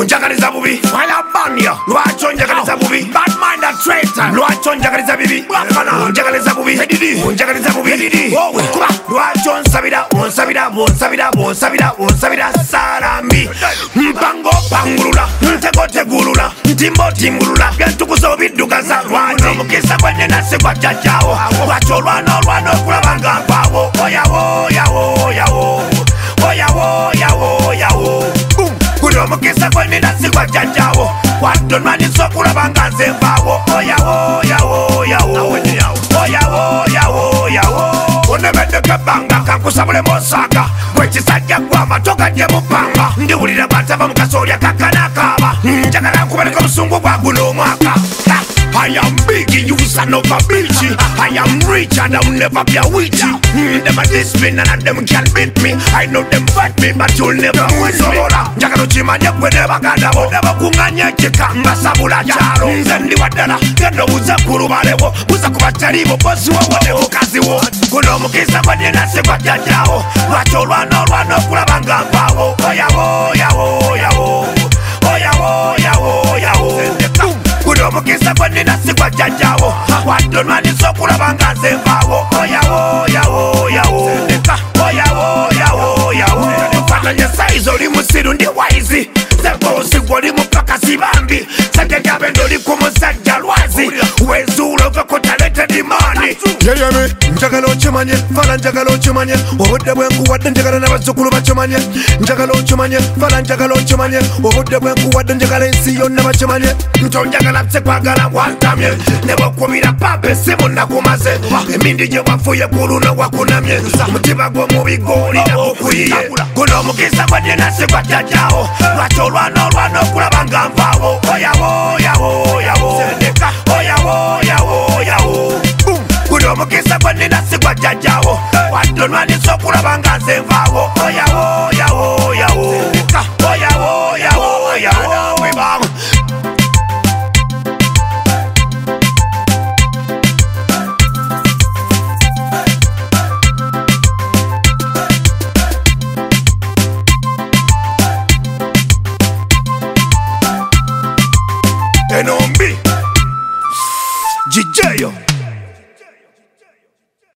onjagaliza bubi fire banya lwaki onjagaliza bubi bad mind and traitor lwaki onjagaliza bibi onjagaliza bubi onjagaliza bubi wowe kuba lwaki onsabira sarambi mpango pangulula ntego tegulula ntimbo timbulula byentukuza obiddugaza lwaki omukisa gwenye nasi gwa jjajjawo lwaki olwana okulabanga mpaawo oyawo guno omukisa gwenye nasi gwa jjajjawo wadonwanisa okulabanga nze mpaawo oyawo onebeddeko ebbanga kankusabule mosaaga gwekisajja gw'amatoga gye mupanga ndiwulira bwatava mukasolya kakanakaaba njagala nkubaleka obusungu bwa guno omwaka I am big, you son of a bitch. I am rich and I'll never be a witch. Them a diss me, none of them can beat me. I know them fight me, but you'll never win me. Jagalo chimanya kweneva kadabo, never kunganya chikamba sabula charo. Nzendi wadala, kendo uza kurubalewo, uza kubacharibo, bosi wa wadewo kaziwo. Kuno mukisa kwa dina se kwa jajao. Wacho lwano kulabanga mpawo. Oyawo. Kuno omukisa gwenni nasi gwa jjajjawo wadonwanisa okulabanga nze nvaawo oyawo nfananye saizi oli musiru ndi waizi zebosi gwoli mupakasi bambi sajjajjabendo oli ku musajja lwazi wezuula ove ku talented mani yeyeme njagala okimanye fala njagala okimanye obudde bwenkuwadde njagala n'abazzukulu bakimanye njagala okimanye fala njagala okimanye obudde bwenkuwadde njagala ensi yonna bakimanye ntonjagala sekwagala wantamye ne bwokubira papa essimu nakumaze emindi gye wafuye ku luno wakunamye mutiba gw'omubi gw'olina okuyiye guno omukisa gwenye nasi gwa jjajjawo lwaki olwana okulabanga nvaawo oyawo guno omukisa gwenni nasi gwa jjajjawo wadonwani